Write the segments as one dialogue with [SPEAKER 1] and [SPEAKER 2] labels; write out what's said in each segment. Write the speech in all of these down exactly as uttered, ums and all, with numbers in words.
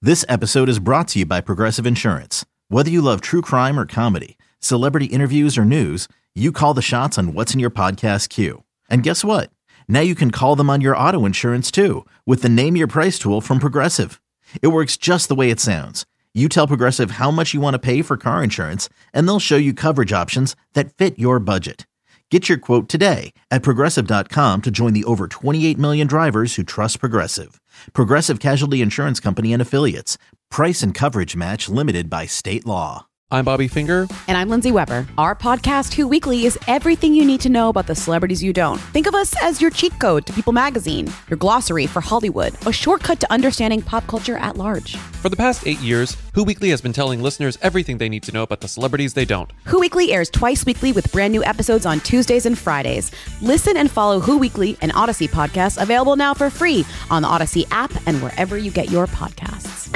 [SPEAKER 1] This episode is brought to you by Progressive Insurance. Whether you love true crime or comedy, celebrity interviews or news, you call the shots on what's in your podcast queue. And guess what? Now you can call them on your auto insurance too with the Name Your Price tool from Progressive. It works just the way it sounds. You tell Progressive how much you want to pay for car insurance, and they'll show you coverage options that fit your budget. Get your quote today at Progressive dot com to join the over twenty-eight million drivers who trust Progressive. Progressive Casualty Insurance Company and Affiliates. Price and coverage match limited by state law.
[SPEAKER 2] I'm Bobby Finger.
[SPEAKER 3] And I'm Lindsay Weber. Our podcast, Who Weekly, is everything you need to know about the celebrities you don't. Think of us as your cheat code to People Magazine, your glossary for Hollywood, a shortcut to understanding pop culture at large.
[SPEAKER 2] For the past eight years, Who Weekly has been telling listeners everything they need to know about the celebrities they don't.
[SPEAKER 3] Who Weekly airs twice weekly with brand new episodes on Tuesdays and Fridays. Listen and follow Who Weekly, an Odyssey podcast, available now for free on the Odyssey app and wherever you get your podcasts.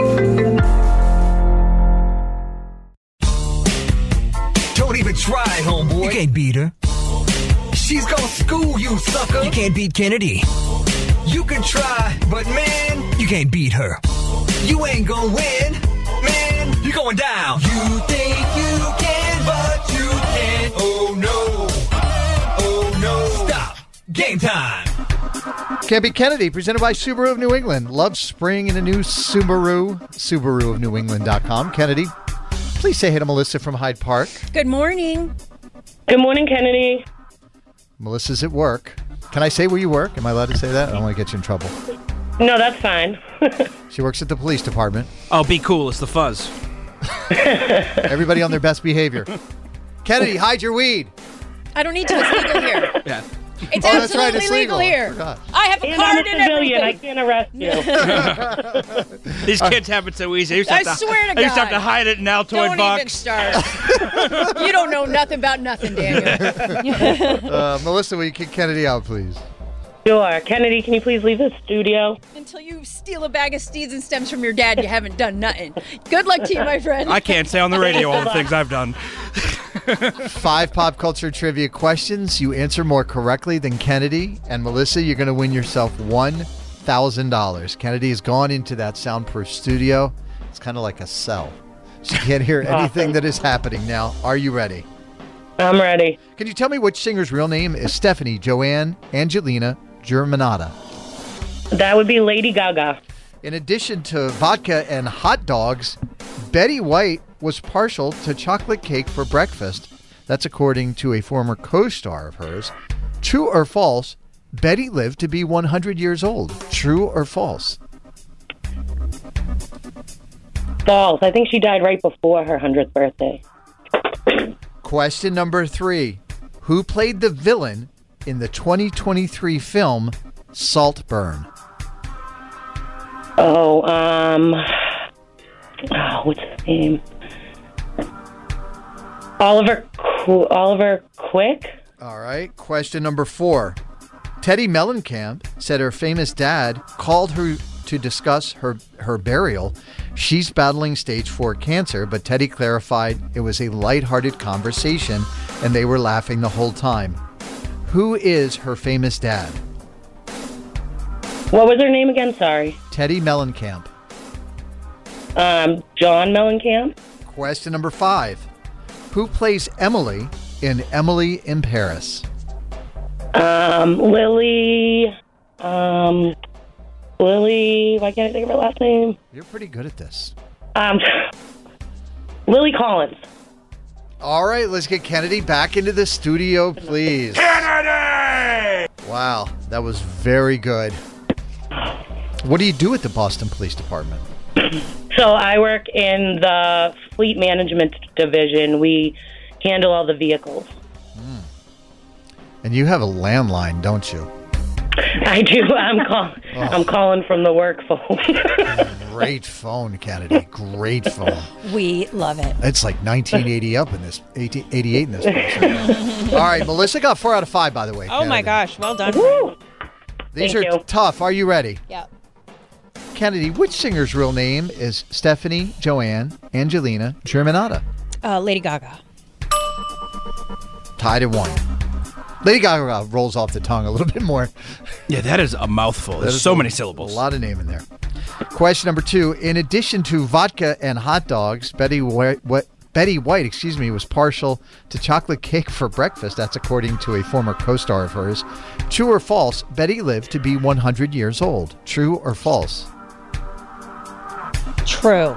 [SPEAKER 4] Don't even try, homeboy.
[SPEAKER 5] You can't beat her.
[SPEAKER 4] She's gonna school you, sucker.
[SPEAKER 5] You can't beat Kennedy.
[SPEAKER 4] You can try, but man,
[SPEAKER 5] You can't beat her.
[SPEAKER 4] you ain't gonna win. Man, you're going down. You think you can, but you can't. Oh no. Oh no. Stop. Game time.
[SPEAKER 6] Can't Beat Kennedy, presented by Subaru of New England. Love spring in a new Subaru. Subaru of New England dot com. Kennedy, please say hey to Melissa from Hyde Park.
[SPEAKER 7] Good morning.
[SPEAKER 8] Good morning, Kennedy.
[SPEAKER 6] Melissa's at work. Can I say where you work? Am I allowed to say that? I don't want to get you in trouble.
[SPEAKER 8] No, that's fine.
[SPEAKER 6] She works at the police department.
[SPEAKER 9] Oh, be cool. It's the fuzz.
[SPEAKER 6] Everybody on their best behavior. Kennedy, hide your weed.
[SPEAKER 7] I don't need to. It's legal here.
[SPEAKER 9] Yeah.
[SPEAKER 7] It's
[SPEAKER 6] Oh, that's
[SPEAKER 7] absolutely
[SPEAKER 6] right, it's
[SPEAKER 7] legal,
[SPEAKER 6] legal. I
[SPEAKER 7] here.
[SPEAKER 6] forgot.
[SPEAKER 7] I have a
[SPEAKER 8] And
[SPEAKER 7] card
[SPEAKER 8] I'm a
[SPEAKER 7] and
[SPEAKER 8] civilian. I
[SPEAKER 7] everything.
[SPEAKER 8] can't arrest you.
[SPEAKER 9] These kids have it so easy. I, used to
[SPEAKER 7] I
[SPEAKER 9] have to,
[SPEAKER 7] swear to
[SPEAKER 9] I used to have
[SPEAKER 7] God.
[SPEAKER 9] to hide it in Altoid
[SPEAKER 7] Don't even
[SPEAKER 9] box.
[SPEAKER 7] start. You don't know nothing about nothing, Daniel.
[SPEAKER 6] Uh, Melissa, will you kick Kennedy out, please?
[SPEAKER 8] Sure. Kennedy, can you please leave the studio?
[SPEAKER 7] Until you steal a bag of steeds and stems from your dad, you haven't done nothing. Good luck to you, my friend.
[SPEAKER 9] I can't say on the radio all the things I've done.
[SPEAKER 6] Five pop culture trivia questions. You answer more correctly than Kennedy. And Melissa, you're going to win yourself one thousand dollars. Kennedy has gone into that soundproof studio. It's kind of like a cell. She can't hear anything that is happening now. Are you ready?
[SPEAKER 8] I'm ready.
[SPEAKER 6] Can you tell me which singer's real name is Stephanie Joanne Angelina Germanotta?
[SPEAKER 8] That would be Lady Gaga.
[SPEAKER 6] In addition to vodka and hot dogs, Betty White was partial to chocolate cake for breakfast. That's according to a former co-star of hers. True or false, Betty lived to be one hundred years old. True or false?
[SPEAKER 8] False. I think she died right before her hundredth birthday.
[SPEAKER 6] Question number three. Who played the villain in the twenty twenty-three film Saltburn?
[SPEAKER 8] Oh, um... Oh, what's his name? Oliver Qu- Oliver Quick?
[SPEAKER 6] All right. Question number four. Teddy Mellencamp said her famous dad called her to discuss her, her burial. She's battling stage four cancer, but Teddy clarified it was a lighthearted conversation and they were laughing the whole time. Who is her famous dad?
[SPEAKER 8] What was her name again? Sorry.
[SPEAKER 6] Teddy Mellencamp.
[SPEAKER 8] Um, John Mellencamp?
[SPEAKER 6] Question number five. Who plays Emily in Emily in Paris?
[SPEAKER 8] Um, Lily... Um... Lily... Why can't I think of her last name?
[SPEAKER 6] You're pretty good at this.
[SPEAKER 8] Um... Lily Collins.
[SPEAKER 6] All right, let's get Kennedy back into the studio, please.
[SPEAKER 9] Kennedy!
[SPEAKER 6] Wow, that was very good. What do you do at the Boston Police Department?
[SPEAKER 8] So I work in the fleet management division. We handle all the vehicles.
[SPEAKER 6] Mm. And you have a landline, don't you?
[SPEAKER 8] I do. I'm call-
[SPEAKER 6] Oh.
[SPEAKER 8] I'm calling from the work phone.
[SPEAKER 6] Great phone, Kennedy. Great phone.
[SPEAKER 7] We love it.
[SPEAKER 6] It's like nineteen eighty up in this, eighteen eighty-eight in this place. All right, Melissa got four out of five, by the way.
[SPEAKER 7] Oh, my
[SPEAKER 6] Kennedy.
[SPEAKER 7] gosh. Well done.
[SPEAKER 8] Woo!
[SPEAKER 6] These
[SPEAKER 8] Thank
[SPEAKER 6] are
[SPEAKER 8] you.
[SPEAKER 6] tough. Are you ready?
[SPEAKER 7] Yeah.
[SPEAKER 6] Kennedy, which singer's real name is Stephanie Joanne Angelina Germanotta?
[SPEAKER 7] Uh, Lady Gaga.
[SPEAKER 6] Tied at one. Lady Gaga rolls off the tongue a little bit more.
[SPEAKER 9] Yeah, that is a mouthful. There's
[SPEAKER 6] That is
[SPEAKER 9] so
[SPEAKER 6] a-
[SPEAKER 9] many syllables.
[SPEAKER 6] A lot of name in there. Question number two. In addition to vodka and hot dogs, Betty White, what, Betty White, excuse me, was partial to chocolate cake for breakfast. That's according to a former co-star of hers. True or false? Betty lived to be one hundred years old. True or false?
[SPEAKER 7] True.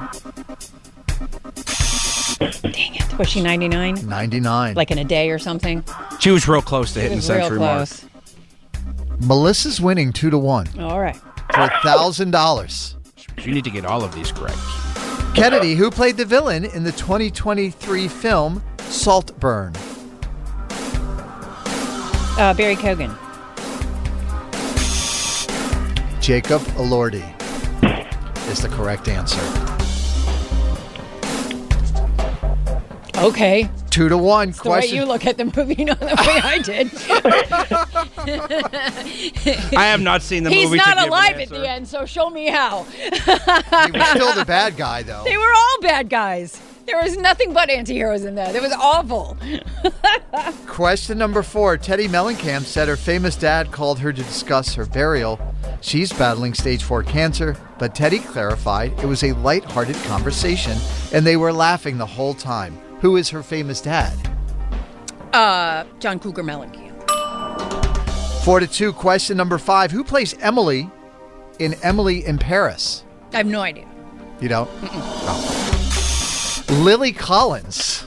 [SPEAKER 7] Dang it. Was she ninety-nine?
[SPEAKER 6] ninety-nine.
[SPEAKER 7] Like in a day or something?
[SPEAKER 9] She was real close to
[SPEAKER 7] It
[SPEAKER 9] hitting the
[SPEAKER 7] was real
[SPEAKER 9] century mark.
[SPEAKER 7] close.
[SPEAKER 6] Melissa's winning two to one
[SPEAKER 7] All right.
[SPEAKER 6] for one thousand dollars.
[SPEAKER 9] You need to get all of these correct.
[SPEAKER 6] Kennedy, who played the villain in the twenty twenty-three film Saltburn?
[SPEAKER 7] Uh, Barry Keoghan.
[SPEAKER 6] Jacob Elordi is the correct answer.
[SPEAKER 7] Okay.
[SPEAKER 6] Two to one.
[SPEAKER 7] It's the way
[SPEAKER 6] Question.
[SPEAKER 7] you look at the movie, not the way I did.
[SPEAKER 9] I have not seen the
[SPEAKER 7] He's
[SPEAKER 9] movie. to
[SPEAKER 7] not
[SPEAKER 9] give an
[SPEAKER 7] alive at
[SPEAKER 9] answer.
[SPEAKER 7] the end, so show me how.
[SPEAKER 6] He was still the bad guy, though.
[SPEAKER 7] They were all bad guys. There was nothing but anti-heroes in that. It was awful.
[SPEAKER 6] Question number four. Teddy Mellencamp said her famous dad called her to discuss her burial. She's battling stage four cancer, but Teddy clarified it was a lighthearted conversation, and they were laughing the whole time. Who is her famous dad?
[SPEAKER 7] Uh, John Cougar Mellencamp.
[SPEAKER 6] Four to two. Question number five. Who plays Emily in Emily in Paris?
[SPEAKER 7] I have no idea.
[SPEAKER 6] You don't? Oh. Lily Collins.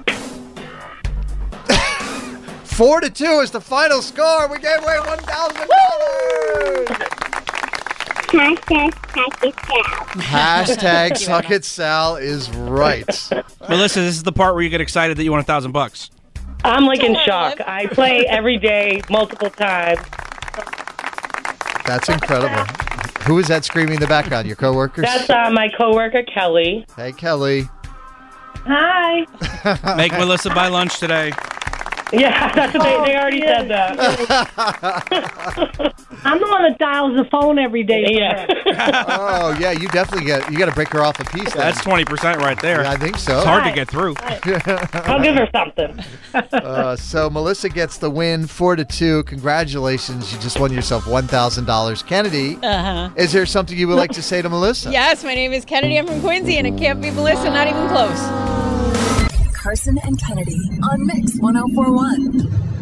[SPEAKER 6] Four to two is the final score. We gave away one thousand dollars.
[SPEAKER 8] Hashtag suck it Sal.
[SPEAKER 6] Hashtag suck it Sal is right.
[SPEAKER 9] Melissa, this is the part where you get excited that you won a thousand bucks.
[SPEAKER 8] I'm like in shock. I play every day, multiple times.
[SPEAKER 6] That's incredible. Who is that screaming in the background? Your coworkers?
[SPEAKER 8] That's uh, my coworker Kelly.
[SPEAKER 6] Hey, Kelly.
[SPEAKER 8] Hi.
[SPEAKER 9] Make Melissa buy lunch today.
[SPEAKER 8] Yeah, that's what they, they already said that. I'm the one that dials the phone every day. Yeah.
[SPEAKER 6] Oh, yeah, you definitely get, you got to break her off a piece. Then.
[SPEAKER 9] That's twenty percent right there.
[SPEAKER 6] Yeah, I think so.
[SPEAKER 9] It's hard
[SPEAKER 8] Right.
[SPEAKER 9] to get through.
[SPEAKER 8] I'll give her something.
[SPEAKER 6] Uh, so Melissa gets the win, four to two. Congratulations. You just won yourself one thousand dollars. Kennedy,
[SPEAKER 7] Uh-huh.
[SPEAKER 6] is there something you would like to say to Melissa?
[SPEAKER 7] Yes, my name is Kennedy. I'm from Quincy, and it can't be Melissa, not even close.
[SPEAKER 10] Carson and Kennedy on Mix one oh four one.